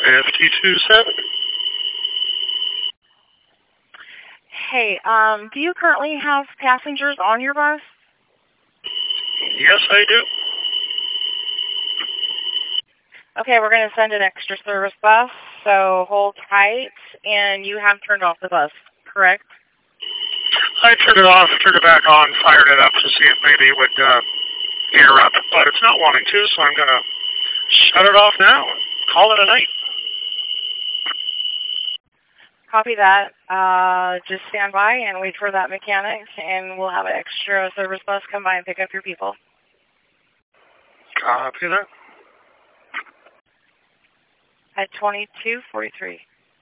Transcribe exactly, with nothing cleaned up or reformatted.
F T two seven. Hey, um, do you currently have passengers on your bus? Yes, I do. Okay, we're going to send an extra service bus, so hold tight, and you have turned off the bus, correct? I turned it off, turned it back on, fired it up to see if maybe it would uh, interrupt, but it's not wanting to, so I'm going to shut it off now. Call it a night. Copy that. Uh, just stand by and wait for that mechanic, and we'll have an extra service bus come by and pick up your people. Copy that. At twenty-two forty-three.